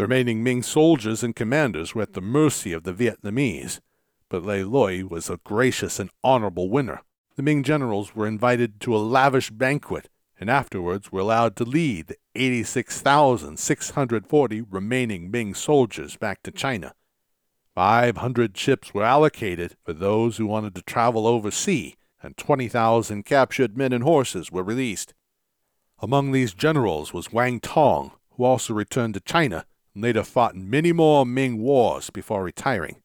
The remaining Ming soldiers and commanders were at the mercy of the Vietnamese, but Le Loi was a gracious and honorable winner. The Ming generals were invited to a lavish banquet, and afterwards were allowed to lead the 86,640 remaining Ming soldiers back to China. 500 ships were allocated for those who wanted to travel overseas, and 20,000 captured men and horses were released. Among these generals was Wang Tong, who also returned to China and later fought in many more Ming wars before retiring.